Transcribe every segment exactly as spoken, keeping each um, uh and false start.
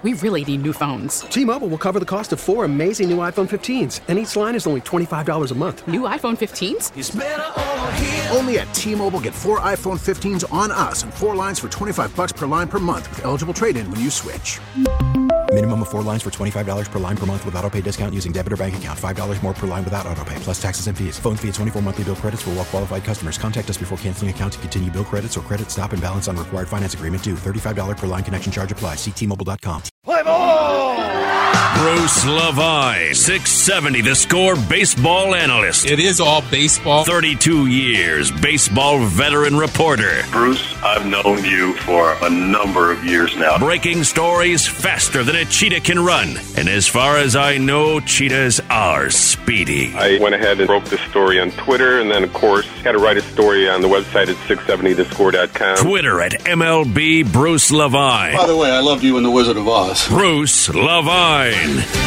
We really need new phones. T-Mobile will cover the cost of four amazing new iPhone fifteens, and each line is only twenty-five dollars a month. New iPhone fifteens? It's better over here. Only at T-Mobile, get four iPhone fifteens on us and four lines for twenty-five dollars per line per month with eligible trade-in when you switch. Minimum of four lines for twenty-five dollars per line per month with autopay discount using debit or bank account. five dollars more per line without autopay, plus taxes and fees. Phone fee at twenty-four monthly bill credits for well-qualified customers. Contact us before canceling account to continue bill credits or credit stop and balance on required finance agreement due. thirty-five dollars per line connection charge applies. See T Mobile dot com. Play ball! Bruce Levine, six seventy The Score baseball analyst. It is all baseball. thirty-two years, baseball veteran reporter. Bruce, I've known you for a number of years now. Breaking stories faster than a cheetah can run. And as far as I know, cheetahs are speedy. I went ahead and broke the story on Twitter, and then, of course, had to write a story on the website at six seventy the score dot com. Twitter at M L B Bruce Levine. By the way, I loved you in The Wizard of Oz. Bruce Levine.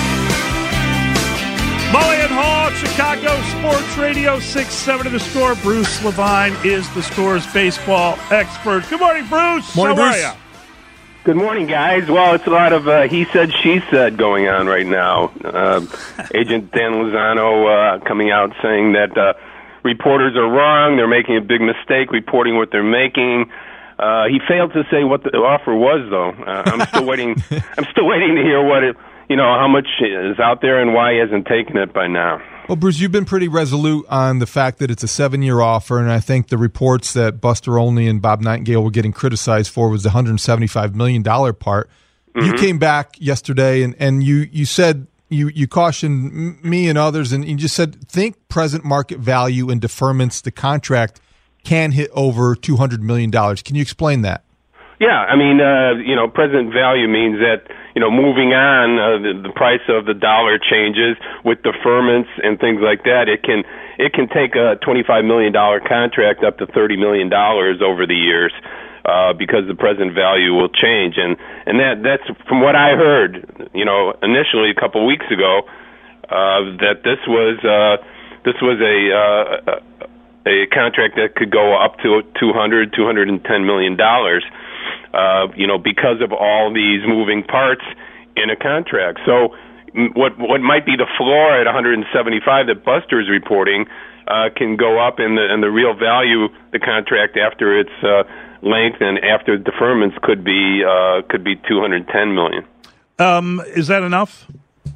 Mully and Hall, Chicago Sports Radio, six seventy The Score. Bruce Levine is the Score's baseball expert. Good morning, Bruce. Morning, How Bruce. are you? Good morning, guys. Well, it's a lot of uh, he said, she said going on right now. Uh, Agent Dan Lozano uh, coming out saying that uh, reporters are wrong. They're making a big mistake reporting what they're making. Uh, he failed to say what the offer was, though. Uh, I'm still waiting. I'm still waiting to hear what it, you know, how much is out there and why he hasn't taken it by now. Well, Bruce, you've been pretty resolute on the fact that it's a seven-year offer, and I think the reports that Buster Olney and Bob Nightingale were getting criticized for was the one hundred seventy-five million dollars part. Mm-hmm. You came back yesterday, and, and you, you said you, you cautioned me and others, and you just said think present market value and deferments the contract can hit over two hundred million dollars. Can you explain that? Yeah, I mean, uh, you know, present value means that, you know, moving on, uh, the, the price of the dollar changes with deferments and things like that. It can it can take a twenty-five million dollars contract up to thirty million dollars over the years uh, because the present value will change. And, and that that's from what I heard, you know, initially a couple weeks ago, uh, that this was uh, this was a, uh, a contract that could go up to two hundred, two hundred ten million dollars. Uh, you know, because of all these moving parts in a contract. So what what might be the floor at one hundred seventy-five that Buster is reporting uh, can go up, and the and the real value the contract after its uh, length and after deferments could be uh, could be two hundred ten million. Um, is that enough?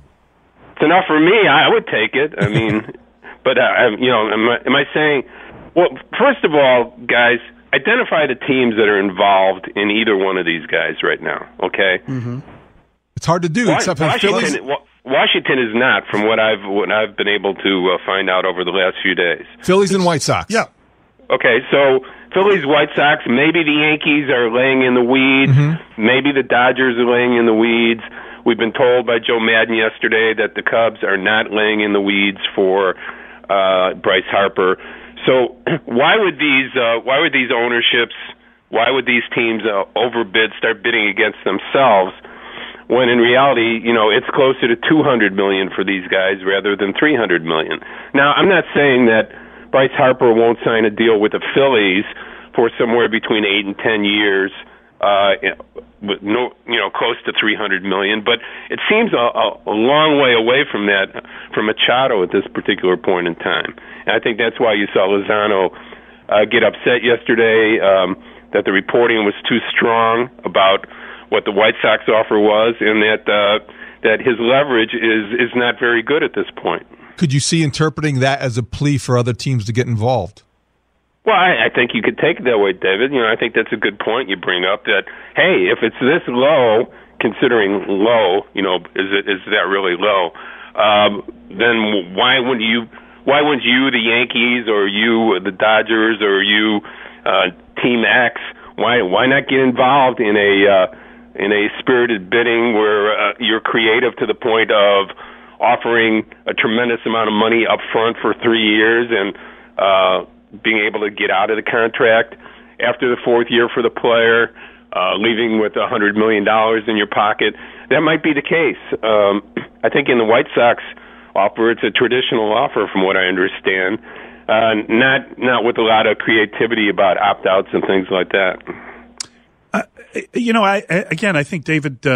It's enough for me. I would take it. I mean, but uh, you know, am I, am I saying? Well, first of all, guys, identify the teams that are involved in either one of these guys right now, okay? Mm-hmm. It's hard to do, Was- except for Washington, Phillies. Wa- Washington is not, from what I've what I've been able to uh, find out over the last few days. Phillies and White Sox. Yeah. Okay, so Phillies, White Sox, maybe the Yankees are laying in the weeds. Mm-hmm. Maybe the Dodgers are laying in the weeds. We've been told by Joe Madden yesterday that the Cubs are not laying in the weeds for uh, Bryce Harper. So why would these uh, why would these ownerships, why would these teams uh, overbid, start bidding against themselves, when in reality, you know, it's closer to two hundred million dollars for these guys rather than three hundred million dollars. Now, I'm not saying that Bryce Harper won't sign a deal with the Phillies for somewhere between eight and ten years, uh, with no, you know, close to three hundred million dollars, but it seems a, a, a long way away from that, from Machado at this particular point in time. And I think that's why you saw Lozano uh, get upset yesterday, um, that the reporting was too strong about what the White Sox offer was, and that uh, that his leverage is, is not very good at this point. Could you see interpreting that as a plea for other teams to get involved? Well, I, I think you could take it that way, David. You know, I think that's a good point you bring up, that, hey, if it's this low, considering low, you know, is it is that really low, um, then why wouldn't you... Why wouldn't you, the Yankees, or you, the Dodgers, or you, uh, Team X, why why not get involved in a uh, in a spirited bidding where uh, you're creative to the point of offering a tremendous amount of money up front for three years and uh, being able to get out of the contract after the fourth year for the player, uh, leaving with one hundred million dollars in your pocket? That might be the case. Um, I think in the White Sox offer, it's a traditional offer from what I understand, uh, not not with a lot of creativity about opt-outs and things like that. Uh, you know, I again, I think David uh,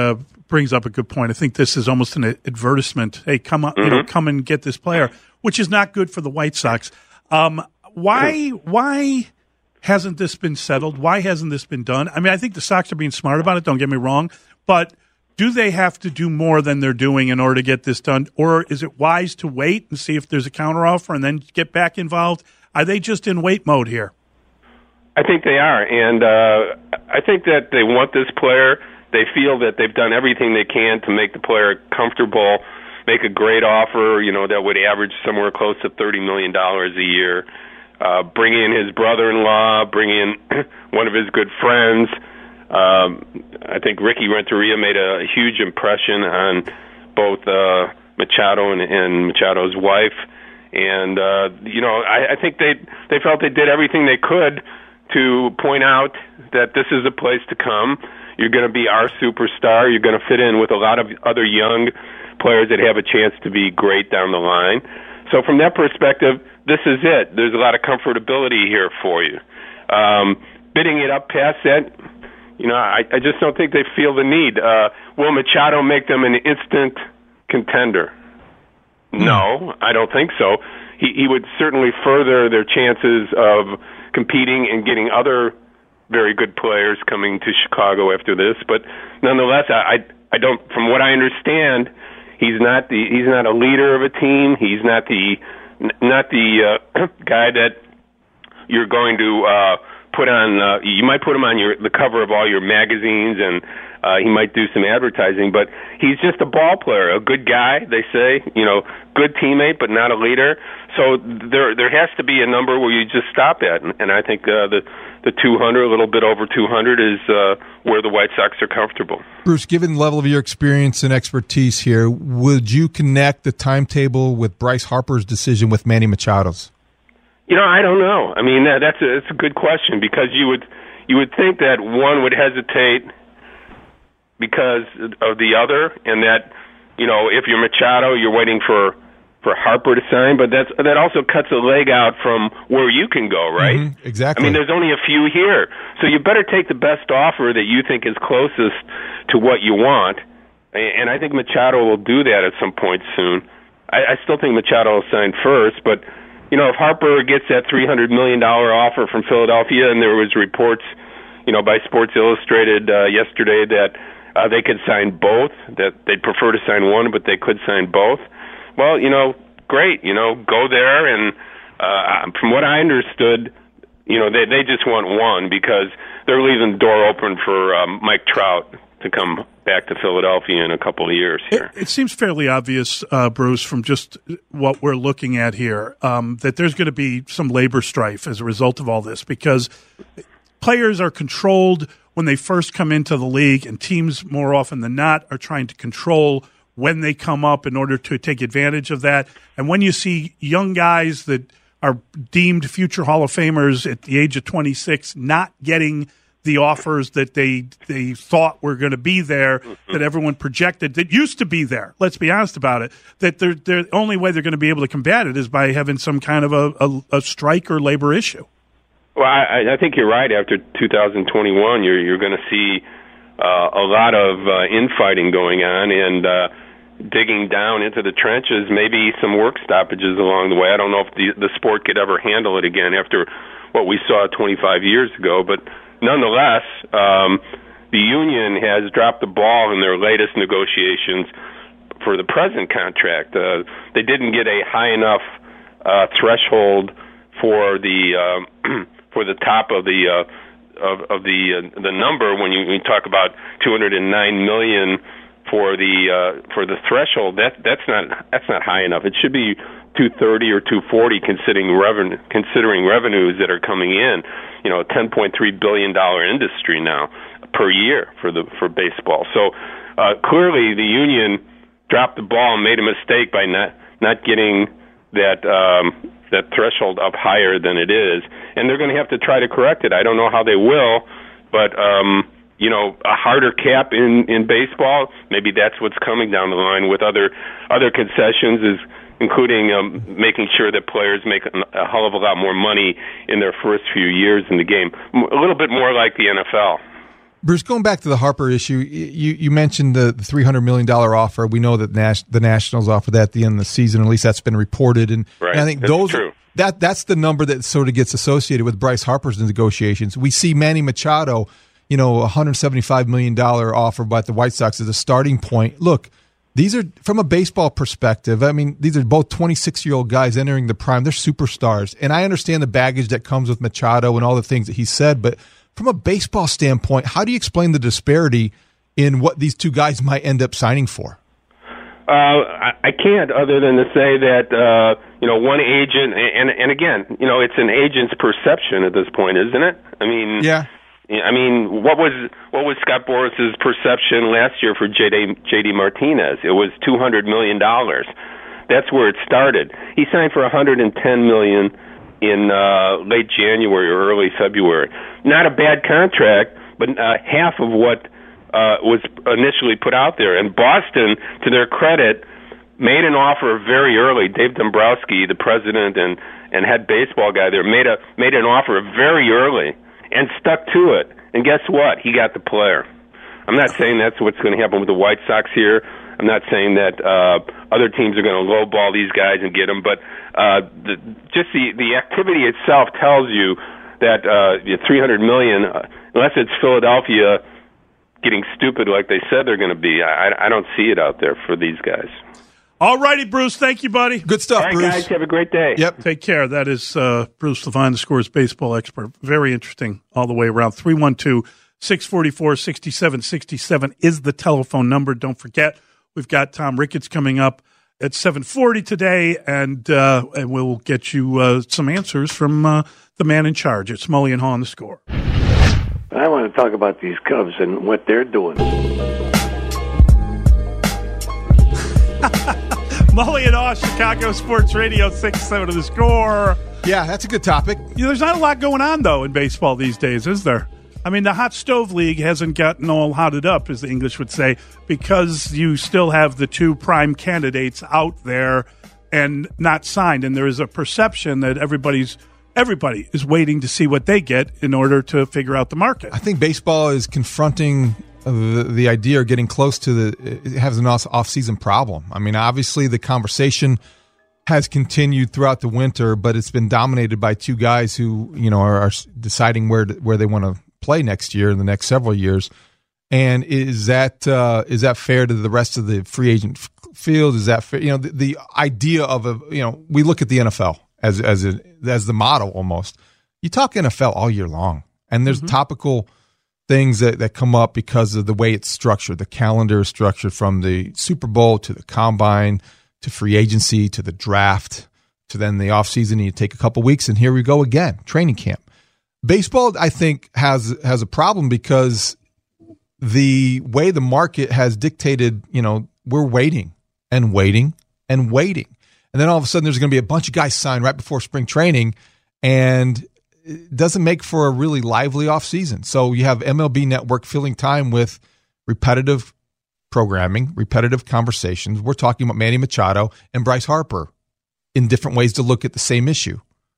brings up a good point. I think this is almost an advertisement. Hey, come on, mm-hmm. you know, come and get this player, which is not good for the White Sox. Um, why, why hasn't this been settled? Why hasn't this been done? I mean, I think the Sox are being smart about it. Don't get me wrong, but do they have to do more than they're doing in order to get this done, or is it wise to wait and see if there's a counteroffer and then get back involved? Are they just in wait mode here? I think they are, and uh, I think that they want this player. They feel that they've done everything they can to make the player comfortable, make a great offer, you know, that would average somewhere close to thirty million dollars a year, uh, bring in his brother-in-law, bring in one of his good friends. Um, I think Ricky Renteria made a, a huge impression on both uh, Machado and, and Machado's wife. And, uh, you know, I, I think they they felt they did everything they could to point out that this is a place to come. You're going to be our superstar. You're going to fit in with a lot of other young players that have a chance to be great down the line. So from that perspective, this is it. There's a lot of comfortability here for you. Um, bidding it up past that, you know, I, I just don't think they feel the need. Uh, will Machado make them an instant contender? No, I don't think so. He, he would certainly further their chances of competing and getting other very good players coming to Chicago after this. But nonetheless, I, I don't. From what I understand, he's not the he's not a leader of a team. He's not the not the uh, guy that you're going to uh, put on. Uh, you might put him on your the cover of all your magazines, and uh, he might do some advertising. But he's just a ball player, a good guy. They say, you know, good teammate, but not a leader. So there there has to be a number where you just stop at, and, and I think uh, the the two hundred, a little bit over two hundred, is uh, where the White Sox are comfortable. Bruce, given the level of your experience and expertise here, would you connect the timetable with Bryce Harper's decision with Manny Machado's? You know, I don't know. I mean, that, that's a that's a good question, because you would you would think that one would hesitate because of the other, and that, you know, if you're Machado, you're waiting for. for Harper to sign, but that's that also cuts a leg out from where you can go, right? Mm-hmm, exactly. I mean, there's only a few here, so you better take the best offer that you think is closest to what you want, and I think Machado will do that at some point soon. I, I still think Machado will sign first, but, you know, if Harper gets that three hundred million dollars offer from Philadelphia, and there was reports, you know, by Sports Illustrated uh, yesterday that uh, they could sign both, that they'd prefer to sign one, but they could sign both. Well, you know, great, you know, go there, and uh, from what I understood, you know, they they just want one, because they're leaving the door open for um, Mike Trout to come back to Philadelphia in a couple of years here. It, it seems fairly obvious, uh, Bruce, from just what we're looking at here, um, that there's going to be some labor strife as a result of all this, because players are controlled when they first come into the league, and teams more often than not are trying to control when they come up in order to take advantage of that. And when you see young guys that are deemed future Hall of Famers at the age of twenty-six not getting the offers that they they thought were going to be there, that everyone projected, that used to be there, let's be honest about it, that they're, they're, the only way they're going to be able to combat it is by having some kind of a, a, a strike or labor issue. Well, I, I think you're right. After two thousand twenty-one, you're, you're going to see uh, a lot of uh, infighting going on, and uh, digging down into the trenches, maybe some work stoppages along the way. I don't know if the, the sport could ever handle it again after what we saw twenty-five years ago, but nonetheless, um, the union has dropped the ball in their latest negotiations for the present contract. Uh, they didn't get a high enough uh, threshold for the um, for the top of the uh, of, of the uh, the number when you, when you talk about two hundred nine million for the uh, for the threshold. That that's not that's not high enough. It should be two thirty or two forty, considering revenue considering revenues that are coming in. You know, a ten point three billion dollar industry now per year for the for baseball. So uh, clearly, the union dropped the ball and made a mistake by not not getting that um, that threshold up higher than it is, and they're going to have to try to correct it. I don't know how they will, but um, you know, a harder cap in, in baseball, maybe that's what's coming down the line with other other concessions, is including um, making sure that players make a hell of a lot more money in their first few years in the game, a little bit more like the N F L. Bruce, going back to the Harper issue, you, you mentioned the three hundred million dollars offer. We know that Nash, the Nationals offered that at the end of the season. At least that's been reported. And, right. and I think that's those true. that that's the number that sort of gets associated with Bryce Harper's negotiations. We see Manny Machado, you know, a one hundred seventy-five million dollars offer by the White Sox as a starting point. Look, these are, from a baseball perspective, I mean, these are both twenty-six-year-old guys entering the prime. They're superstars. And I understand the baggage that comes with Machado and all the things that he said, but from a baseball standpoint, how do you explain the disparity in what these two guys might end up signing for? Uh, I, I can't, other than to say that uh, you know, one agent, and and again, you know, it's an agent's perception at this point, isn't it? I mean, yeah. I mean, what was what was Scott Boras's perception last year for J D J D Martinez? It was two hundred million dollars. That's where it started. He signed for one hundred ten million dollars in uh, late January or early February. Not a bad contract, but uh, half of what uh, was initially put out there. And Boston, to their credit, made an offer very early. Dave Dombrowski, the president and, and head baseball guy there, made a made an offer very early and stuck to it. And guess what? He got the player. I'm not saying that's what's going to happen with the White Sox here. I'm not saying that uh, other teams are going to lowball these guys and get them, but uh, the, just the, the activity itself tells you that uh, three hundred million dollars, uh, unless it's Philadelphia getting stupid like they said they're going to be, I, I don't see it out there for these guys. All righty, Bruce. Thank you, buddy. Good stuff, All right, Bruce. guys, have a great day. Yep. Take care. That is uh, Bruce Levine, the Scores baseball expert. Very interesting all the way around. three one two, six four four, six seven six seven is the telephone number. Don't forget, we've got Tom Ricketts coming up at seven forty today, and uh, and we'll get you uh, some answers from uh, the man in charge. It's Mully and Haw on the Score. I want to talk about these Cubs and what they're doing. Mully and Haw, Chicago Sports Radio, six seven of the Score. Yeah, that's a good topic. You know, there's not a lot going on, though, in baseball these days, is there? I mean, the hot stove league hasn't gotten all hotted up, as the English would say, because you still have the two prime candidates out there and not signed. And there is a perception that everybody's everybody is waiting to see what they get in order to figure out the market. I think baseball is confronting the, the idea or getting close to the it has an off-season problem. I mean, obviously the conversation has continued throughout the winter, but it's been dominated by two guys who, you know, are, are deciding where to, where they want to play next year in the next several years. And is that uh, is that fair to the rest of the free agent f- field? Is that fair? You know, the, the idea of a, you know, we look at the N F L as as a, as the model almost. You talk N F L all year long, and there's mm-hmm. topical things that, that come up because of the way it's structured. The calendar is structured from the Super Bowl to the Combine to free agency to the draft to then the offseason. You take a couple weeks, and here we go again, training camp. Baseball, I think, has has a problem because the way the market has dictated, you know, we're waiting and waiting and waiting. And then all of a sudden there's going to be a bunch of guys signed right before spring training, and it doesn't make for a really lively offseason. So you have M L B Network filling time with repetitive programming, repetitive conversations. We're talking about Manny Machado and Bryce Harper in different ways to look at the same issue.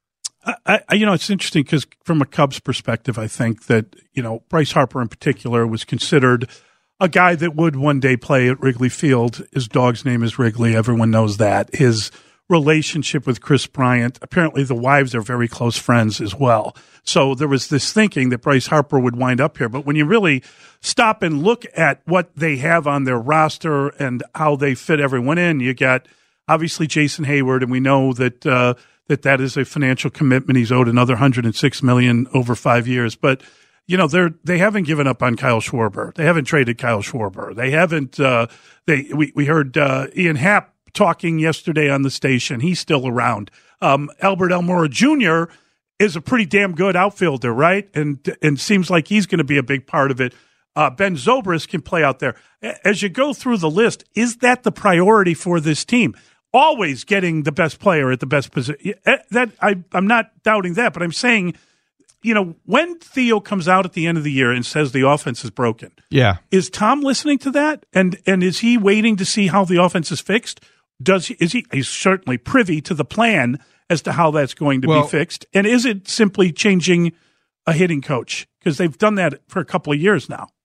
I, I, you know, it's interesting because from a Cubs perspective, I think that, you know, Bryce Harper in particular was considered a guy that would one day play at Wrigley Field. His dog's name is Wrigley. Everyone knows that. His relationship with Chris Bryant, apparently the wives are very close friends as well. So there was this thinking that Bryce Harper would wind up here. But when you really stop and look at what they have on their roster and how they fit everyone in, you got obviously Jason Hayward, and we know that uh, that that is a financial commitment. He's owed another one hundred six million dollars over five years. But, you know, they're, they haven't given up on Kyle Schwarber. They haven't traded Kyle Schwarber. They haven't uh, – They we, we heard uh, Ian Happ talking yesterday on the station. He's still around. Um, Albert Almora Junior is a pretty damn good outfielder, right? And and seems like he's going to be a big part of it. Uh, Ben Zobrist can play out there. As you go through the list, is that the priority for this team? Always getting the best player at the best position. That I, I'm not doubting that, but I'm saying, you know, when Theo comes out at the end of the year and says the offense is broken, yeah, is Tom listening to that? And and is he waiting to see how the offense is fixed? Does he, is he? He's certainly privy to the plan as to how that's going to well, be fixed. And is it simply changing a hitting coach? Because they've done that for a couple of years now.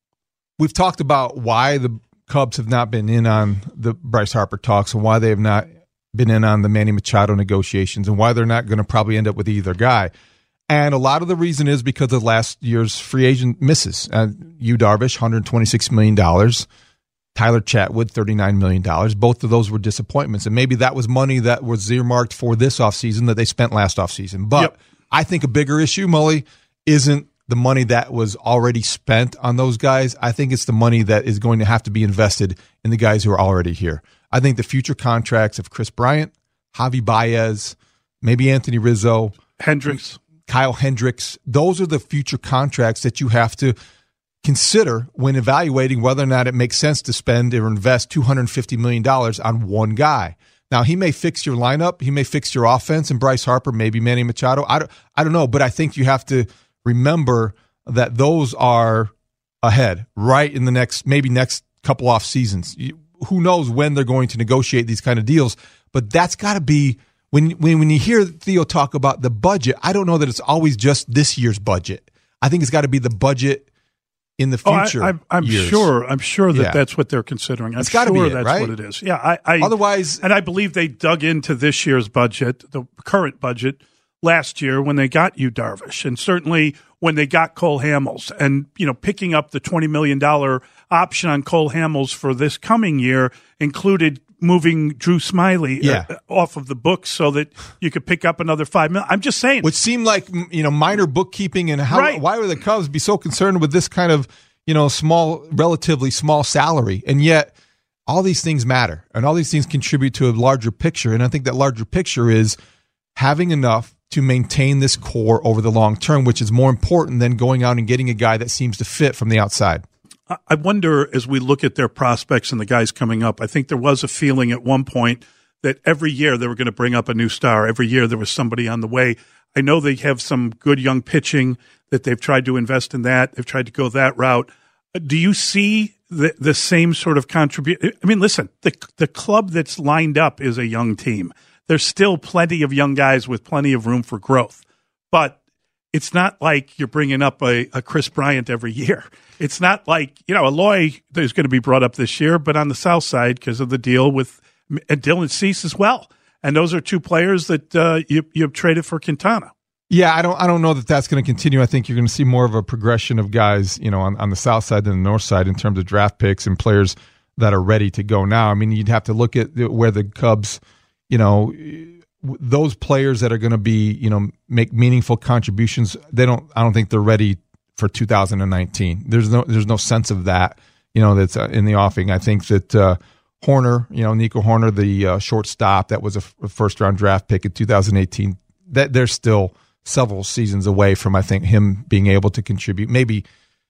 we've talked about why the Cubs have not been in on the Bryce Harper talks and why they have not been in on the Manny Machado negotiations and why they're not going to probably end up with either guy. And a lot of the reason is because of last year's free agent misses. Uh, Yu Darvish, one hundred twenty-six million dollars. Tyler Chatwood, thirty-nine million dollars. Both of those were disappointments. And maybe that was money that was earmarked for this offseason that they spent last offseason. But yep. I think a bigger issue, Mully, isn't the money that was already spent on those guys. I think it's the money that is going to have to be invested in the guys who are already here. I think the future contracts of Chris Bryant, Javi Baez, maybe Anthony Rizzo, Hendricks, Kyle Hendricks, those are the future contracts that you have to consider when evaluating whether or not it makes sense to spend or invest two hundred fifty million dollars on one guy. Now, he may fix your lineup. He may fix your offense, and Bryce Harper, maybe Manny Machado. I don't, I don't know, but I think you have to remember that those are ahead, right in the next, maybe next couple off seasons. You, who knows when they're going to negotiate these kind of deals, but that's got to be, when, when when you hear Theo talk about the budget, I don't know that it's always just this year's budget. I think it's got to be the budget in the future. Oh, I, I'm, I'm years. sure. I'm sure that yeah. that's what they're considering. I'm it's got to sure be it, that's right? what it is. Yeah. I, I otherwise, and I believe they dug into this year's budget, the current budget, last year when they got Yu Darvish, and certainly when they got Cole Hamels, and you know, picking up the twenty million dollars option on Cole Hamels for this coming year included moving Drew Smyly yeah. uh, off of the books so that you could pick up another five million. I'm just saying, which seemed like, you know, minor bookkeeping, and how right. why would the Cubs be so concerned with this kind of, you know, small, relatively small salary, and yet all these things matter, and all these things contribute to a larger picture. And I think that larger picture is having enough to maintain this core over the long term, which is more important than going out and getting a guy that seems to fit from the outside. I wonder, as we look at their prospects and the guys coming up, I think there was a feeling at one point that every year they were going to bring up a new star. Every year there was somebody on the way. I know they have some good young pitching that they've tried to invest in that. They've tried to go that route. Do you see the the same sort of contribution? I mean, listen, the the club that's lined up is a young team. There's still plenty of young guys with plenty of room for growth. But it's not like you're bringing up a, a Chris Bryant every year. It's not like, you know, Eloy is going to be brought up this year, but on the south side because of the deal with and Dylan Cease as well. And those are two players that uh, you, you've traded for Quintana. Yeah, I don't I don't know that that's going to continue. I think you're going to see more of a progression of guys, you know, on, on the south side than the north side in terms of draft picks and players that are ready to go now. I mean, you'd have to look at where the Cubs, you know, those players that are going to be, you know, make meaningful contributions. They don't. I don't think they're ready for two thousand nineteen. There's no. There's no sense of that. You know, that's uh, in the offing. I think that uh, Horner, you know, Nico Horner, the uh, shortstop that was a, f- a first round draft pick in two thousand eighteen. That they're still several seasons away from, I think, him being able to contribute. Maybe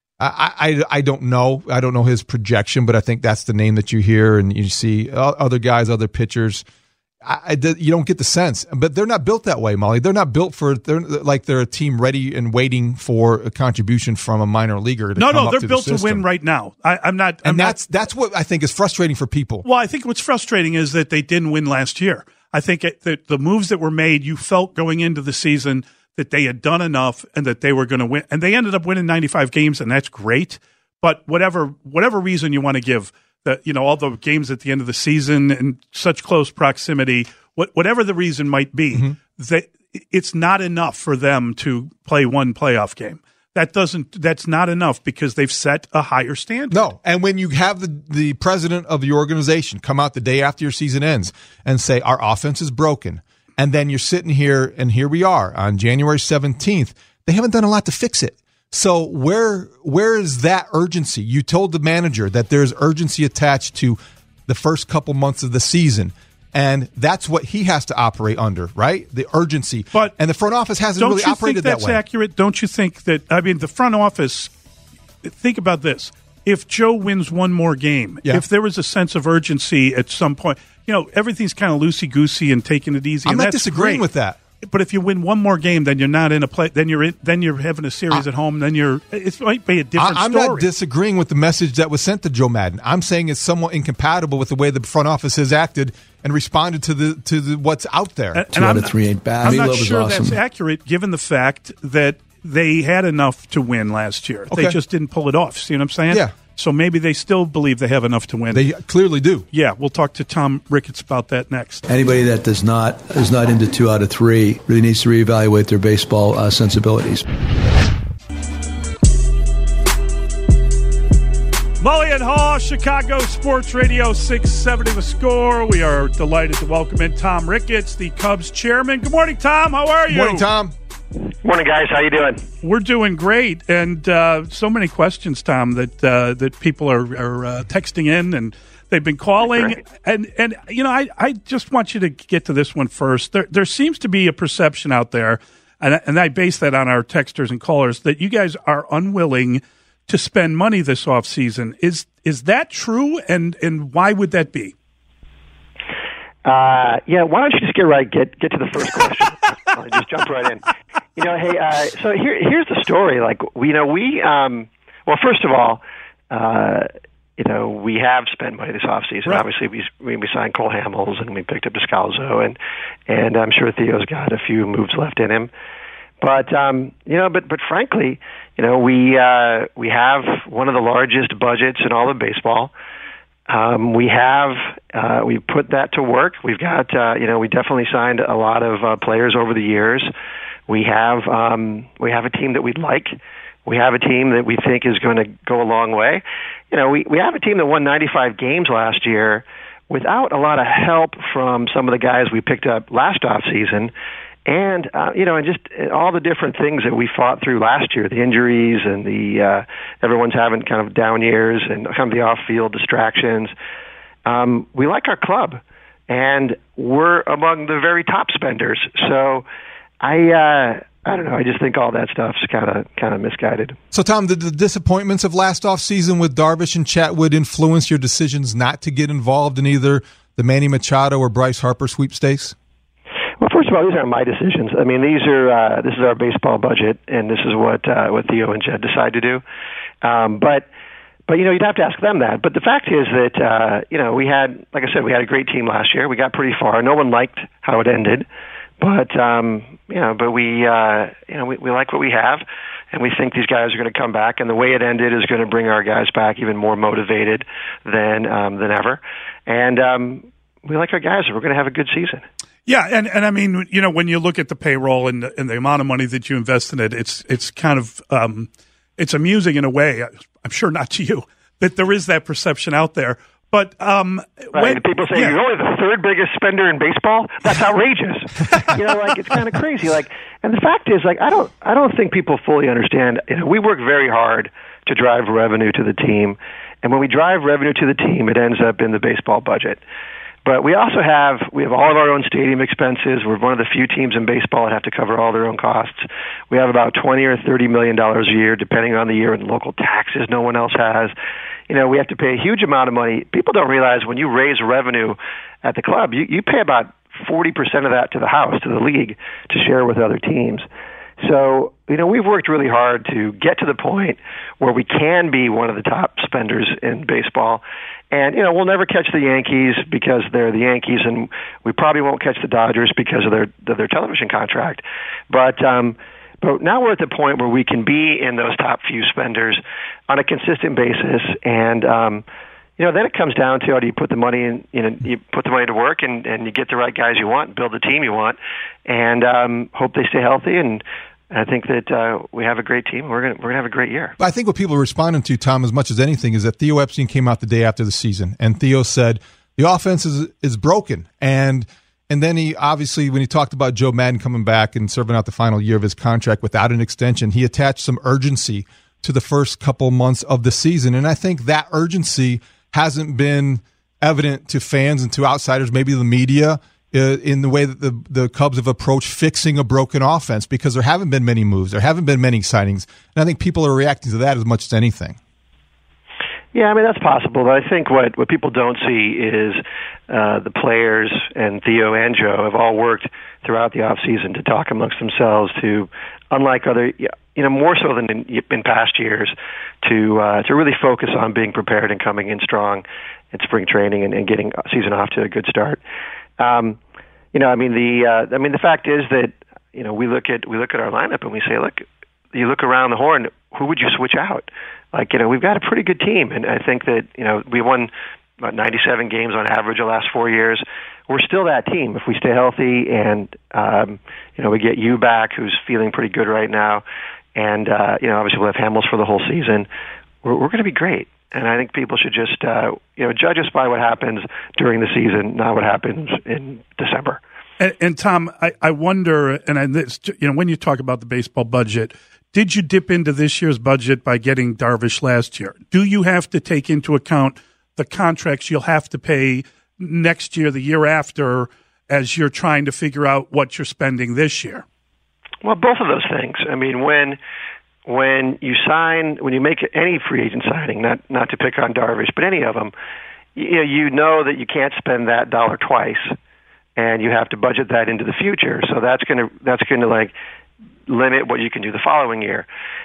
I, I I don't know. I don't know his projection, but I think that's the name that you hear and you see other guys, other pitchers. I, I, you don't get the sense, but they're not built that way, Molly. They're not built for. They're like they're a team ready and waiting for a contribution from a minor leaguer. To no, come no, up they're to built the to win right now. I, I'm not, I'm and that's not, that's what I think is frustrating for people. Well, I think what's frustrating is that they didn't win last year. I think it, that the moves that were made, you felt going into the season that they had done enough and that they were going to win, and they ended up winning ninety-five games, and that's great. But whatever whatever reason you want to give, that you know all the games at the end of the season in such close proximity. What, whatever the reason might be, mm-hmm. that it's not enough for them to play one playoff game. That doesn't. That's not enough because they've set a higher standard. No, and when you have the, the president of the organization come out the day after your season ends and say our offense is broken, and then you're sitting here and here we are on January seventeenth, they haven't done a lot to fix it. So where where is that urgency? You told the manager that there's urgency attached to the first couple months of the season. And that's what he has to operate under, right? The urgency. But and the front office hasn't really operated that way. Don't you think that's accurate? Don't you think that, I mean, the front office, think about this. If Joe wins one more game, yeah. if there was a sense of urgency at some point, you know, everything's kind of loosey-goosey and taking it easy. I'm and not that's disagreeing great. with that. But if you win one more game, then you're not in a play. Then you're in, then you're having a series I, at home. Then you're it might be a different I, I'm story. not disagreeing with the message that was sent to Joe Madden. I'm saying it's somewhat incompatible with the way the front office has acted and responded to the to the, what's out there. And, Two out of three ain't bad. I'm not Love sure awesome. that's accurate, given the fact that they had enough to win last year. Okay. They just didn't pull it off. See what I'm saying? Yeah. So maybe they still believe they have enough to win. They clearly do. Yeah, we'll talk to Tom Ricketts about that next. Anybody that does not is not into two out of three really needs to reevaluate their baseball uh, sensibilities. Mully and Haw, Chicago Sports Radio six seventy The Score. We are delighted to welcome in Tom Ricketts, the Cubs chairman. Good morning, Tom. How are you? Morning, Tom. Morning, guys. How you doing? We're doing great, and uh, so many questions, Tom, that uh, that people are, are uh, texting in, and they've been calling. And, and you know, I, I just want you to get to this one first. There, there seems to be a perception out there, and I, and I base that on our texters and callers, that you guys are unwilling to spend money this offseason. Is is that true, and, and why would that be? Uh, yeah, why don't you just get right, get get to the first question. I'll just jump right in. You know, hey, uh, so here here's the story. Like, we, you know, we, um, well, first of all, uh, you know, we have spent money this offseason. Right. Obviously, we, we we signed Cole Hamels, and we picked up Descalso, and and I'm sure Theo's got a few moves left in him. But um, you know, but but frankly, you know, we uh, we have one of the largest budgets in all of baseball. Um, we have uh, we put that to work. We've got uh, you know we definitely signed a lot of uh, players over the years. We have um, we have a team that we'd like. We have a team that we think is going to go a long way. You know, we we have a team that won ninety-five games last year without a lot of help from some of the guys we picked up last offseason. And, uh, you know, and just all the different things that we fought through last year, the injuries and the uh, everyone's having kind of down years and kind of the off-field distractions. Um, we like our club, and we're among the very top spenders. So I uh, I don't know. I just think all that stuff's kind of kind of misguided. So, Tom, did the disappointments of last offseason with Darvish and Chatwood influence your decisions not to get involved in either the Manny Machado or Bryce Harper sweepstakes? Well, first of all, these aren't my decisions. I mean, these are uh, this is our baseball budget, and this is what uh, what Theo and Jed decide to do. Um, but but you know, you'd have to ask them that. But the fact is that uh, you know we had, like I said, we had a great team last year. We got pretty far. No one liked how it ended, but um, you know, but we uh, you know we, we like what we have, and we think these guys are going to come back. And the way it ended is going to bring our guys back even more motivated than um, than ever. And um, we like our guys, and we're going to have a good season. Yeah, and, and I mean, you know, when you look at the payroll and the, and the amount of money that you invest in it, it's it's kind of um, it's amusing in a way. I'm sure not to you that there is that perception out there. But um, right, when, and people say yeah. you're only the third biggest spender in baseball. That's outrageous. You know, like it's kind of crazy. Like, and the fact is, like, I don't I don't think people fully understand. You know, we work very hard to drive revenue to the team, and when we drive revenue to the team, it ends up in the baseball budget. But we also have we have all of our own stadium expenses. We're one of the few teams in baseball that have to cover all their own costs. We have about twenty or thirty million dollars a year, depending on the year, in local taxes no one else has. You know, we have to pay a huge amount of money. People don't realize when you raise revenue at the club, you, you pay about forty percent of that to the house, to the league, to share with other teams. So, you know, we've worked really hard to get to the point where we can be one of the top spenders in baseball. And, you know, we'll never catch the Yankees because they're the Yankees, and we probably won't catch the Dodgers because of their of their television contract. But um, but now we're at the point where we can be in those top few spenders on a consistent basis. And, um, you know, then it comes down to how do you put the money in, you know, you put the money to work and, and you get the right guys you want, build the team you want, and um, hope they stay healthy. And I think that uh, we have a great team. We're going we're going to have a great year. I think what people are responding to, Tom, as much as anything, is that Theo Epstein came out the day after the season, and Theo said the offense is is broken. And and then he obviously, when he talked about Joe Maddon coming back and serving out the final year of his contract without an extension, he attached some urgency to the first couple months of the season. And I think that urgency hasn't been evident to fans and to outsiders, maybe the media, Uh, in the way that the, the Cubs have approached fixing a broken offense, because there haven't been many moves. There haven't been many signings. And I think people are reacting to that as much as anything. Yeah, I mean, that's possible. But I think what, what people don't see is uh, the players, and Theo and Joe have all worked throughout the offseason to talk amongst themselves to, unlike other, you know, more so than in, in past years, to uh, to really focus on being prepared and coming in strong in spring training and, and getting season off to a good start. Um, you know, I mean the uh, I mean the fact is that you know we look at we look at our lineup and we say, look, you look around the horn, who would you switch out? like, you know, we've got a pretty good team. And I think that, you know, we won about ninety-seven games on average the last four years. We're still that team if we stay healthy and, um, you know, we get you back, who's feeling pretty good right now. And, uh, you know, obviously we'll have Hamels for the whole season. We're, we're going to be great. And I think people should just, uh, you know, judge us by what happens during the season, not what happens in December. And, and Tom, I, I wonder, and I, this, you know, when you talk about the baseball budget, did you dip into this year's budget by getting Darvish last year? Do you have to take into account the contracts you'll have to pay next year, the year after, as you're trying to figure out what you're spending this year? Well, both of those things. I mean, when when you sign, when you make any free agent signing, not not to pick on Darvish, but any of them, you know, you know that you can't spend that dollar twice, and you have to budget that into the future. So that's gonna that's gonna like limit what you can do the following year.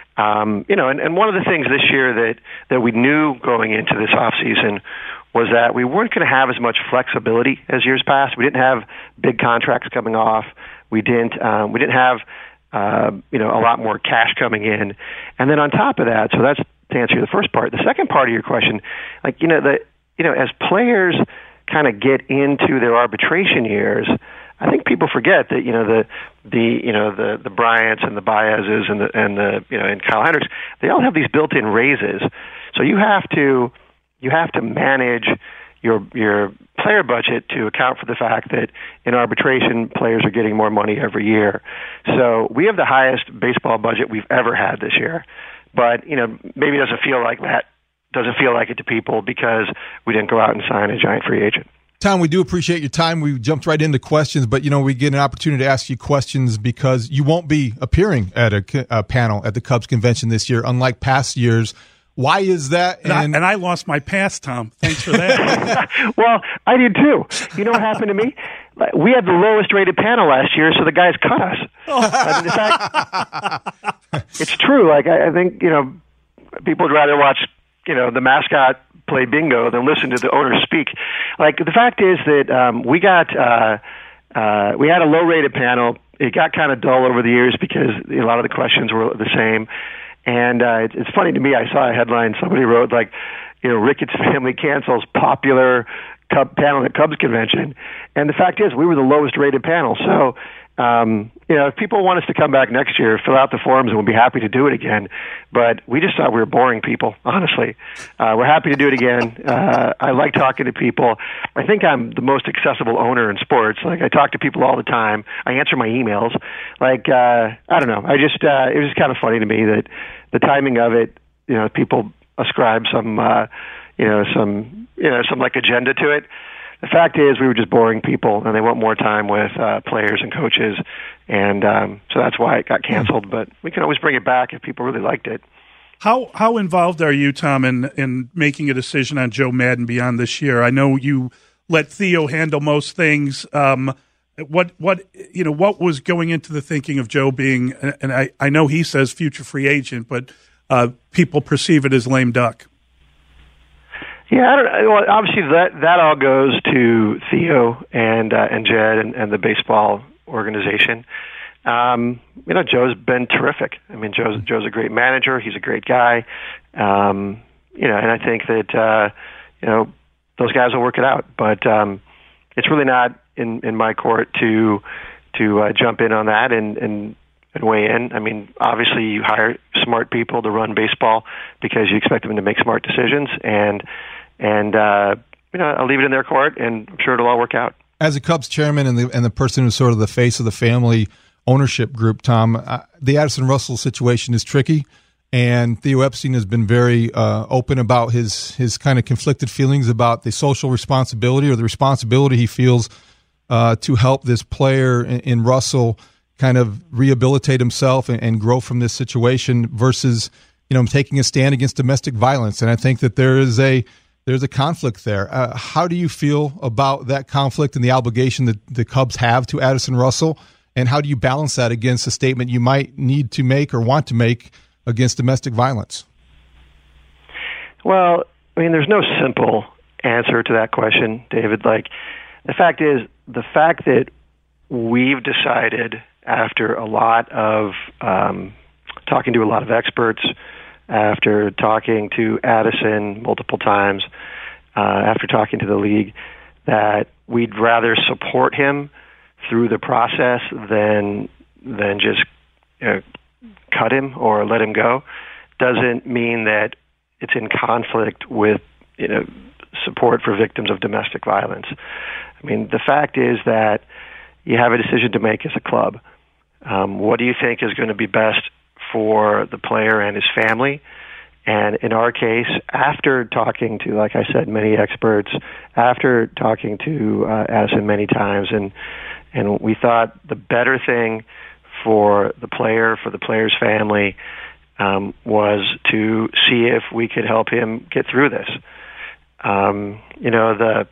Um, you know, and, and one of the things this year that that we knew going into this off season was that we weren't going to have as much flexibility as years past. We didn't have big contracts coming off. We didn't um, we didn't have uh, you know a lot more cash coming in. And then on top of that, so that's to answer the first part. The second part of your question, like you know the you know as players kind of get into their arbitration years, I think people forget that you know the the you know the the Bryants and the Baez's and the and the you know and Kyle Hendricks, they all have these built-in raises. So you have to you have to manage your your player budget to account for the fact that in arbitration players are getting more money every year. So we have the highest baseball budget we've ever had this year. But you know maybe it doesn't feel like that doesn't feel like it to people because we didn't go out and sign a giant free agent. Tom, we do appreciate your time. We jumped right into questions, but, you know, we get an opportunity to ask you questions because you won't be appearing at a, a panel at the Cubs convention this year, unlike past years. Why is that? And, and, I, and I lost my pass, Tom. Thanks for that. Well, I did too. You know what happened to me? We had the lowest rated panel last year, so the guys cut us. I mean, in fact, it's true. Like, I, I think, you know, people would rather watch, you know, the mascot play bingo than listen to the owner speak. Like the fact is that um, we got uh, uh, we had a low rated panel. It got kind of dull over the years because a lot of the questions were the same. And uh, it's, it's funny to me. I saw a headline somebody wrote like, you know, Ricketts family cancels popular Cub panel at Cubs convention. And the fact is, we were the lowest rated panel. So. Um, you know, if people want us to come back next year, fill out the forms and we'll be happy to do it again. But we just thought we were boring people, honestly. Uh, we're happy to do it again. Uh, I like talking to people. I think I'm the most accessible owner in sports. Like, I talk to people all the time. I answer my emails. Like, uh, I don't know. I just, uh, it was just kind of funny to me that the timing of it, you know, people ascribe some, uh, you know, some, you know, some like agenda to it. The fact is, we were just boring people, and they want more time with uh, players and coaches, and um, so that's why it got canceled. But we can always bring it back if people really liked it. How how involved are you, Tom, in in making a decision on Joe Maddon beyond this year? I know you let Theo handle most things. Um, what what you know what was going into the thinking of Joe being, and I, I know he says future free agent, but uh, people perceive it as lame duck. Yeah, I don't, well, obviously that that all goes to Theo and uh, and Jed and, and the baseball organization. Um, you know, Joe's been terrific. I mean, Joe's Joe's a great manager. He's a great guy. Um, you know, and I think that uh, you know those guys will work it out. But um, it's really not in, in my court to to uh, jump in on that and, and and weigh in. I mean, obviously you hire smart people to run baseball because you expect them to make smart decisions, and and uh, you know, I'll leave it in their court, and I'm sure it'll all work out. As a Cubs chairman and the and the person who's sort of the face of the family ownership group, Tom, uh, the Addison Russell situation is tricky, and Theo Epstein has been very uh, open about his his kind of conflicted feelings about the social responsibility or the responsibility he feels uh, to help this player in, in Russell kind of rehabilitate himself and, and grow from this situation versus, you know, taking a stand against domestic violence. And I think that there is a there's a conflict there. Uh, how do you feel about that conflict and the obligation that the Cubs have to Addison Russell? And how do you balance that against a statement you might need to make or want to make against domestic violence? Well, I mean, there's no simple answer to that question, David. Like, the fact is, the fact that we've decided after a lot of um, talking to a lot of experts, after talking to Addison multiple times, uh, after talking to the league, that we'd rather support him through the process than than just you know, cut him or let him go, doesn't mean that it's in conflict with you know support for victims of domestic violence. I mean, the fact is that you have a decision to make as a club. Um, what do you think is going to be best for the player and his family? And in our case, after talking to, like I said, many experts, after talking to uh, Addison many times, and and we thought the better thing for the player, for the player's family, um, was to see if we could help him get through this. Um, you know, the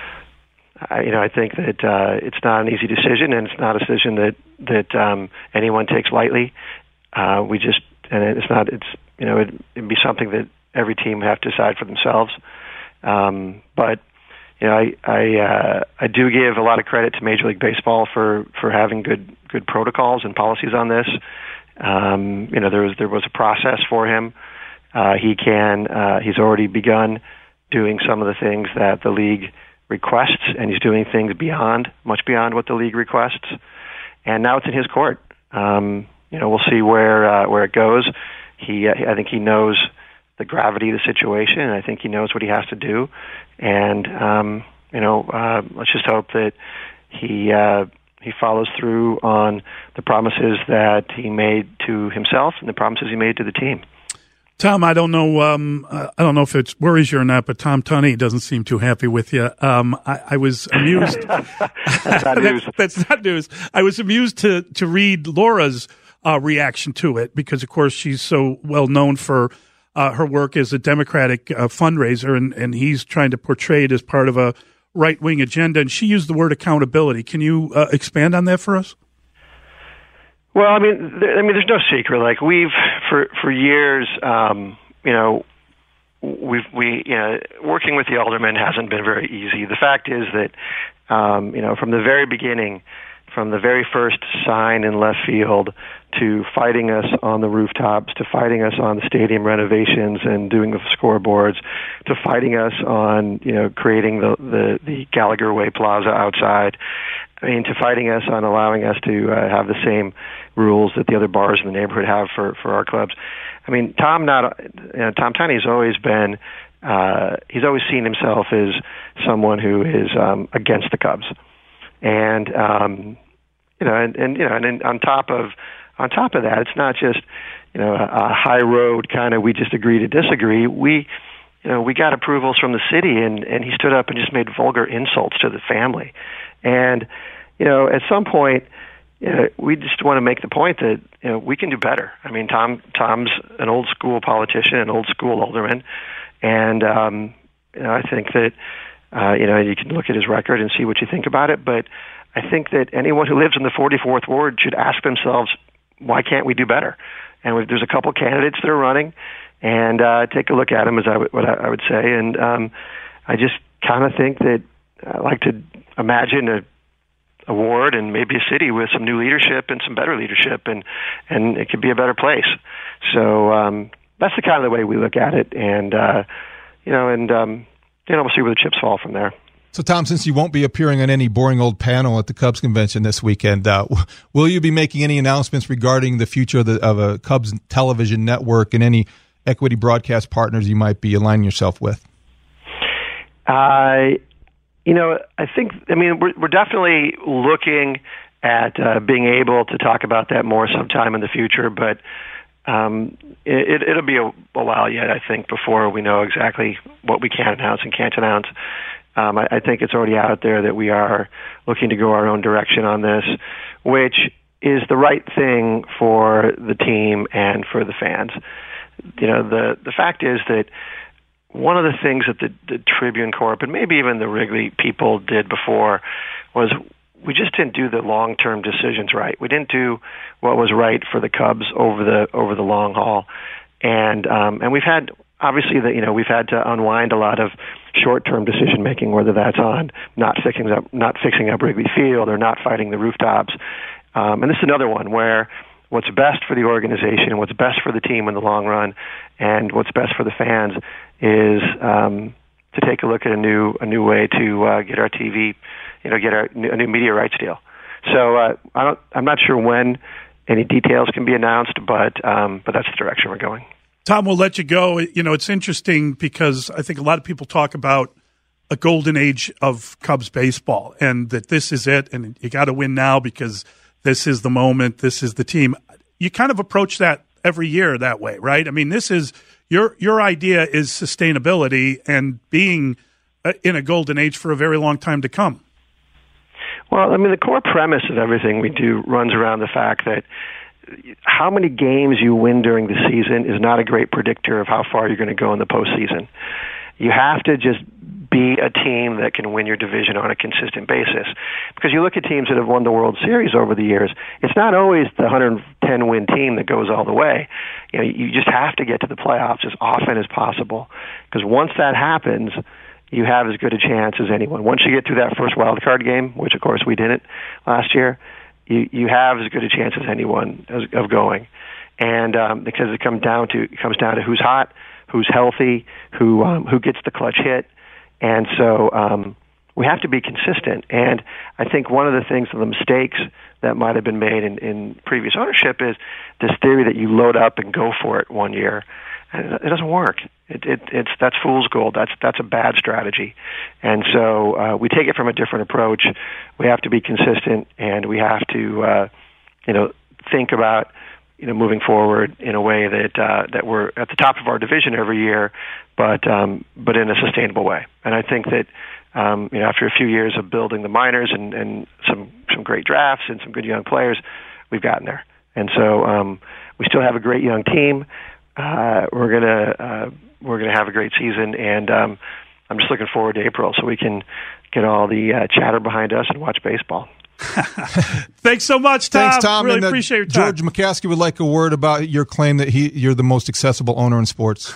I, you know, I think that uh, it's not an easy decision, and it's not a decision that that um, anyone takes lightly. Uh, we just, and it's not, it's you know, it'd, it'd be something that every team would have to decide for themselves. Um, but you know, I I, uh, I do give a lot of credit to Major League Baseball for, for having good good protocols and policies on this. Um, you know, there was there was a process for him. Uh, he can uh, he's already begun doing some of the things that the league requests, and he's doing things beyond, much beyond what the league requests. And now it's in his court. Um, you know, we'll see where uh, where it goes. He, uh, I think he knows the gravity of the situation, and I think he knows what he has to do. And um, you know, uh, let's just hope that he uh, he follows through on the promises that he made to himself and the promises he made to the team. Tom, I don't know. Um, I don't know if it worries you or not, but Tom Tunney doesn't seem too happy with you. Um, I, I was amused. That's not news. that's, that's not news. I was amused to to read Laura's uh, reaction to it because, of course, she's so well known for uh, her work as a Democratic uh, fundraiser, and, and he's trying to portray it as part of a right wing agenda. And she used the word accountability. Can you uh, expand on that for us? Well, I mean, there, I mean, there's no secret. Like we've for for years, um, you know, we've we you know, working with the aldermen hasn't been very easy. The fact is that, um, you know, from the very beginning, from the very first sign in left field to fighting us on the rooftops, to fighting us on the stadium renovations and doing the scoreboards, to fighting us on you know creating the the, the Gallagher Way Plaza outside. I mean, to fighting us on allowing us to uh, have the same rules that the other bars in the neighborhood have for, for our clubs. I mean, Tom not you know, Tom Tunney has always been uh, he's always seen himself as someone who is um, against the Cubs, and um, you know, and, and you know, and, and on top of on top of that, it's not just you know a, a high road kind of we just agree to disagree. We you know we got approvals from the city, and and he stood up and just made vulgar insults to the family. And, you know, at some point, you know, we just want to make the point that, you know, we can do better. I mean, Tom, Tom's an old school politician, an old school alderman. And, um, you know, I think that, uh, you know, you can look at his record and see what you think about it. But I think that anyone who lives in the forty-fourth Ward should ask themselves, why can't we do better? And we, there's a couple candidates that are running, and uh, take a look at them, as I would, what I would say. And um, I just kind of think that I like to imagine a, a ward and maybe a city with some new leadership and some better leadership, and, and it could be a better place. So um, that's the kind of the way we look at it, and uh, you know, and um, you know, we'll see where the chips fall from there. So, Tom, since you won't be appearing on any boring old panel at the Cubs convention this weekend, uh, will you be making any announcements regarding the future of, the, of a Cubs television network and any equity broadcast partners you might be aligning yourself with? I. Uh, You know, I think, I mean, we're, we're definitely looking at uh, being able to talk about that more sometime in the future, but um, it, it'll be a, a while yet, I think, before we know exactly what we can announce and can't announce. Um, I, I think it's already out there that we are looking to go our own direction on this, which is the right thing for the team and for the fans. You know, the, the fact is that one of the things that the, the Tribune Corp and maybe even the Wrigley people did before was we just didn't do the long-term decisions right. We didn't do what was right for the Cubs over the over the long haul, and um, and we've had obviously that you know we've had to unwind a lot of short-term decision making, whether that's on not fixing up not fixing up Wrigley Field or not fighting the rooftops. Um, and this is another one where what's best for the organization, what's best for the team in the long run, and what's best for the fans is um, to take a look at a new a new way to uh, get our T V, you know, get our a new media rights deal. So uh, I don't, I'm not sure when any details can be announced, but um, but that's the direction we're going. Tom, we'll let you go. You know, it's interesting because I think a lot of people talk about a golden age of Cubs baseball and that this is it and you got to win now because this is the moment, this is the team. You kind of approach that every year that way, right? I mean, this is your your idea is sustainability and being in a golden age for a very long time to come. Well, I mean, the core premise of everything we do runs around the fact that how many games you win during the season is not a great predictor of how far you're going to go in the postseason. You have to just be a team that can win your division on a consistent basis. Because you look at teams that have won the World Series over the years, it's not always the one hundred ten win team that goes all the way. You know, you just have to get to the playoffs as often as possible. Because once that happens, you have as good a chance as anyone. Once you get through that first wild card game, which of course we didn't last year, you you have as good a chance as anyone as, of going. And um, because it comes down to it comes down to who's hot, who's healthy, who um, who gets the clutch hit. And so um, we have to be consistent. And I think one of the things, of the mistakes that might have been made in, in previous ownership is this theory that you load up and go for it one year. And it doesn't work. It, it, it's that's fool's gold. That's that's a bad strategy. And so uh, we take it from a different approach. We have to be consistent, and we have to, uh, you know, think about, you know, moving forward in a way that uh, that we're at the top of our division every year, but um, but in a sustainable way. And I think that um, you know, after a few years of building the minors and, and some some great drafts and some good young players, we've gotten there. And so um, we still have a great young team. Uh, we're gonna uh, we're gonna have a great season, and um, I'm just looking forward to April so we can get all the uh, chatter behind us and watch baseball. Thanks so much, Tom. Thanks, Tom. Really and, uh, appreciate your time. George McCaskey would like a word about your claim that he you're the most accessible owner in sports.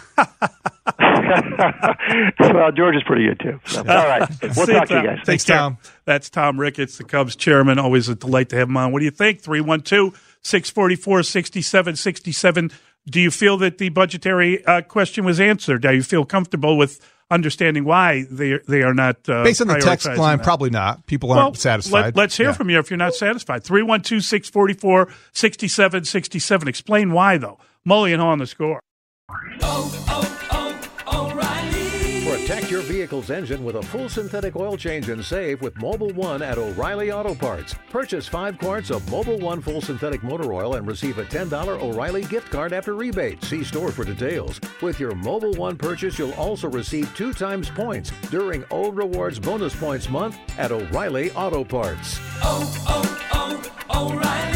Well, George is pretty good, too. So, all right. We'll talk to you guys. Thanks, Tom. That's Tom Ricketts, the Cubs chairman. Always a delight to have him on. What do you think? three one two, six four four, six seven six seven. Do you feel that the budgetary uh, question was answered? Do you feel comfortable with understanding why they they are not uh, based on the text line? That? Probably not. People aren't well, satisfied. Let, let's hear yeah. from you if you're not satisfied. three one two, six four four, six seven six seven. Explain why, though. Mully and Haw on the Score. Oh, oh, oh, O'Reilly. Protect your vehicle's engine with a full synthetic oil change and save with Mobil one at O'Reilly Auto Parts. Purchase five quarts of Mobil one full synthetic motor oil and receive a ten dollars O'Reilly gift card after rebate. See store for details. With your Mobil one purchase, you'll also receive two times points during O Rewards Bonus Points Month at O'Reilly Auto Parts. Oh, oh, oh, O'Reilly.